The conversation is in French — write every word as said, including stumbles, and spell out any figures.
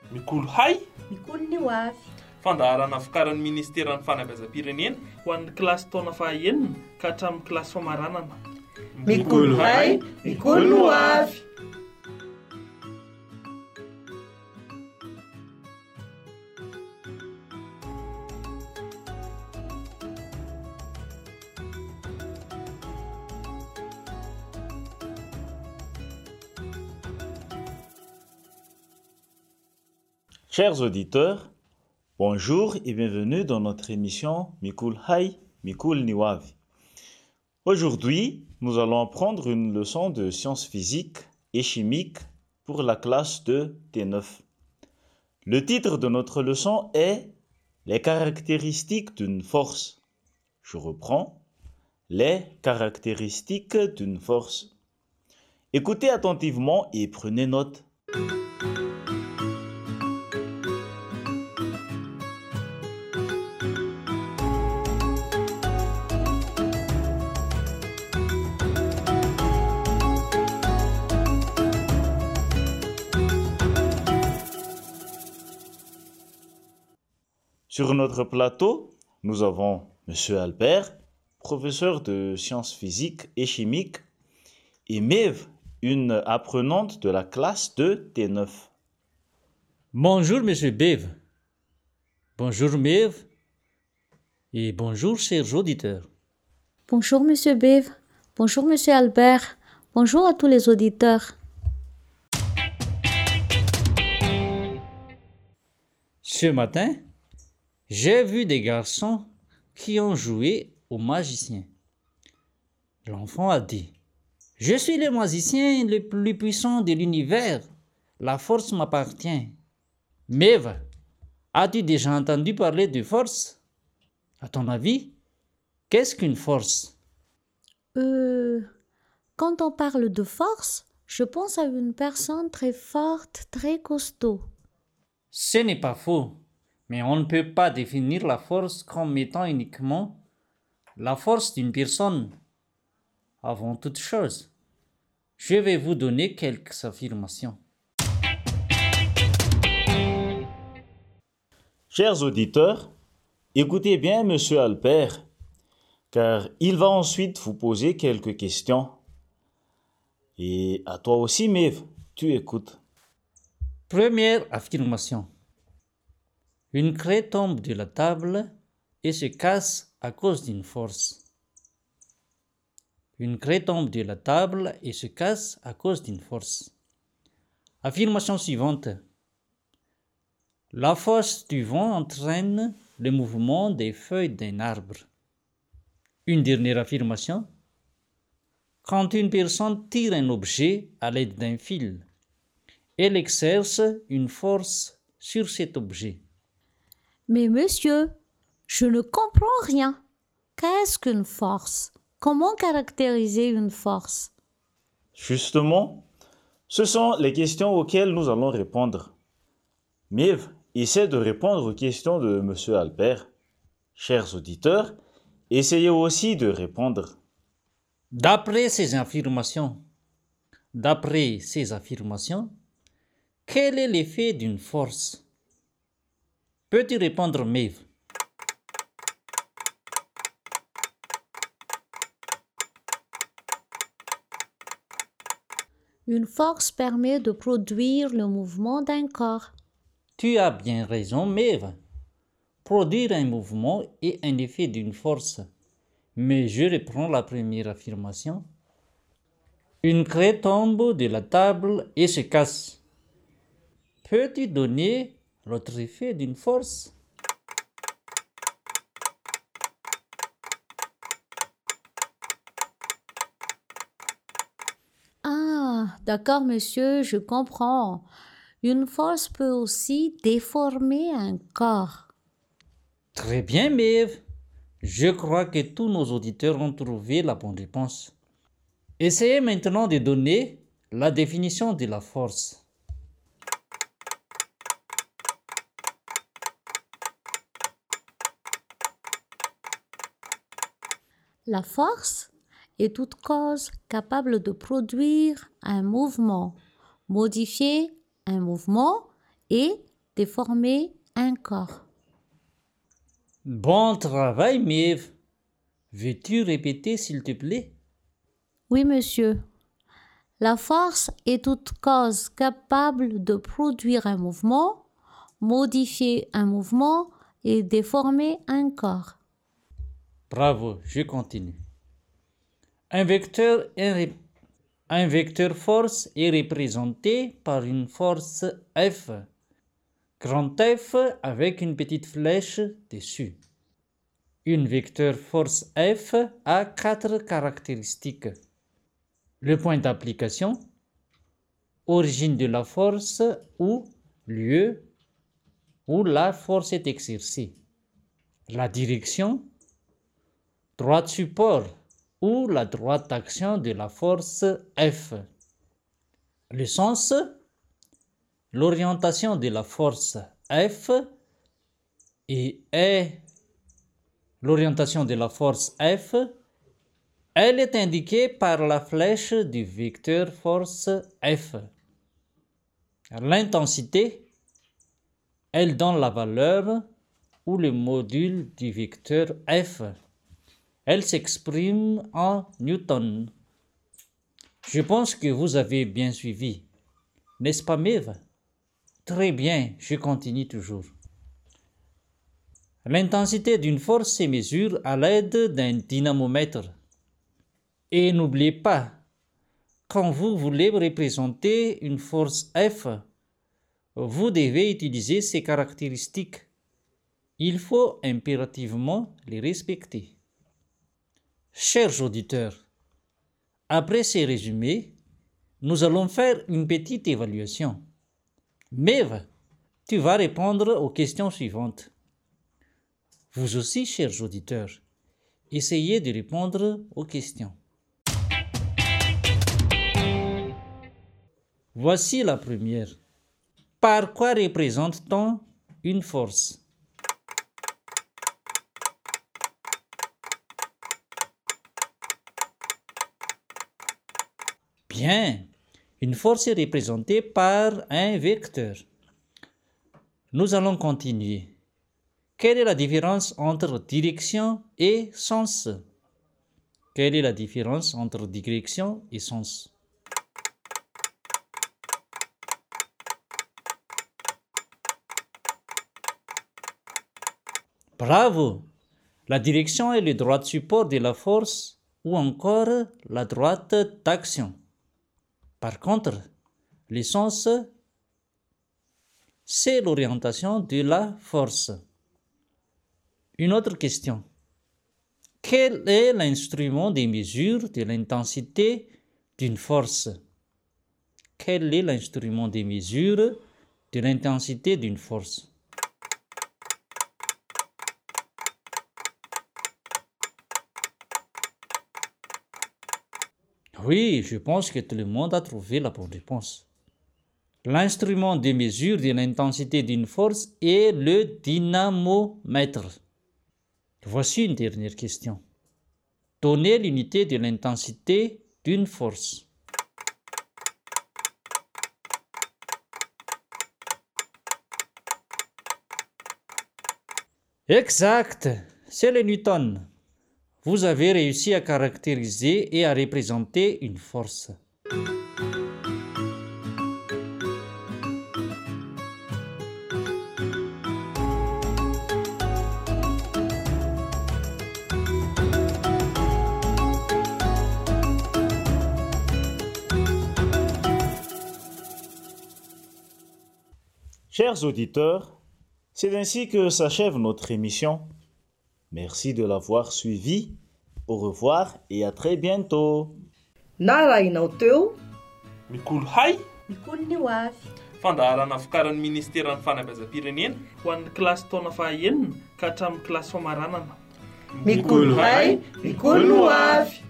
Mikolo hay Mikolo ny ho avy. fandaharana vokarin'ny ministeran'ny fanabeazam-pirenena ho an'ny kilasy taona fahaenina ka hatramin'ny kilasy famaranana. Mikolo hay, mikolo ny ho avy. Chers auditeurs, bonjour et bienvenue dans notre émission Mikul Hay, Mikul Niwavi. Aujourd'hui, nous allons apprendre une leçon de sciences physiques et chimiques pour la classe de T neuf. Le titre de notre leçon est Les caractéristiques d'une force. Je reprends. Les caractéristiques d'une force. Écoutez attentivement et prenez note. Sur notre plateau, nous avons M. Albert, professeur de sciences physiques et chimiques, et Maeve, une apprenante de la classe de T neuf. Bonjour, Monsieur Bev. Bonjour, Maeve. Et bonjour, chers auditeurs. Bonjour, Monsieur Bev. Bonjour, Monsieur Albert. Bonjour à tous les auditeurs. Ce matin, j'ai vu des garçons qui ont joué au magicien. L'enfant a dit « Je suis le magicien le plus puissant de l'univers. La force m'appartient. » Maeve, as-tu déjà entendu parler de force? À ton avis, qu'est-ce qu'une force? Euh, quand on parle de force, je pense à une personne très forte, très costaud. Ce n'est pas faux. Mais on ne peut pas définir la force comme étant uniquement la force d'une personne. Avant toute chose, je vais vous donner quelques affirmations. Chers auditeurs, écoutez bien M. Albert, car il va ensuite vous poser quelques questions. Et à toi aussi, Maeve, tu écoutes. Première affirmation. Une craie tombe de la table et se casse à cause d'une force. Une craie tombe de la table et se casse à cause d'une force. Affirmation suivante. La force du vent entraîne le mouvement des feuilles d'un arbre. Une dernière affirmation. Quand une personne tire un objet à l'aide d'un fil, elle exerce une force sur cet objet. Mais monsieur, je ne comprends rien. Qu'est-ce qu'une force? Comment caractériser une force? Justement, ce sont les questions auxquelles nous allons répondre. Maeve, essaie de répondre aux questions de M. Albert. Chers auditeurs, essayez aussi de répondre. D'après ces affirmations, d'après ces affirmations, quel est l'effet d'une force? Peux-tu répondre, Maeve? Une force permet de produire le mouvement d'un corps. Tu as bien raison, Maeve. Produire un mouvement est un effet d'une force. Mais je reprends la première affirmation. Une craie tombe de la table et se casse. Peux-tu donner l'autre effet d'une force? Ah, d'accord, monsieur, je comprends. Une force peut aussi déformer un corps. Très bien, Maeve. Je crois que tous nos auditeurs ont trouvé la bonne réponse. Essayez maintenant de donner la définition de la force. La force est toute cause capable de produire un mouvement, modifier un mouvement et déformer un corps. Bon travail, Maeve. Veux-tu répéter, s'il te plaît? Oui, monsieur. La force est toute cause capable de produire un mouvement, modifier un mouvement et déformer un corps. Bravo, je continue. Un vecteur, est, un vecteur force est représenté par une force F, grand F avec une petite flèche dessus. Une vecteur force F a quatre caractéristiques. Le point d'application, origine de la force ou lieu où la force est exercée. La direction, droit de support ou la droite d'action de la force F. Le sens, l'orientation de la force F et est l'orientation de la force F, elle est indiquée par la flèche du vecteur force F. L'intensité, elle donne la valeur ou le module du vecteur F. Elle s'exprime en newton. Je pense que vous avez bien suivi. N'est-ce pas, Maeve? Très bien, je continue toujours. L'intensité d'une force se mesure à l'aide d'un dynamomètre. Et n'oubliez pas, quand vous voulez représenter une force F, vous devez utiliser ces caractéristiques. Il faut impérativement les respecter. Chers auditeurs, après ces résumés, nous allons faire une petite évaluation. Maeve, tu vas répondre aux questions suivantes. Vous aussi, chers auditeurs, essayez de répondre aux questions. Voici la première. Par quoi représente-t-on une force? Bien, une force est représentée par un vecteur. Nous allons continuer. Quelle est la différence entre direction et sens? Quelle est la différence entre direction et sens? Bravo! La direction est le droit de support de la force ou encore la droite d'action. Par contre, le sens, c'est l'orientation de la force. Une autre question. Quel est l'instrument de mesure de l'intensité d'une force? Quel est l'instrument de mesure de l'intensité d'une force? Oui, je pense que tout le monde a trouvé la bonne réponse. L'instrument de mesure de l'intensité d'une force est le dynamomètre. Voici une dernière question. Donnez l'unité de l'intensité d'une force. Exact, c'est le newton. Vous avez réussi à caractériser et à représenter une force. Chers auditeurs, c'est ainsi que s'achève notre émission. Merci de l'avoir suivi. Au revoir et à très bientôt. Narainao teo Mikolo hay Mikolo ny ho avy. fandaharana vokarin'ny ministeran'ny fanabeazam-pirenena ho an'ny kilasy taona fahaenina ka hatramin'ny kilasy famaranana. Mikolo hay, mikolo ny ho avy.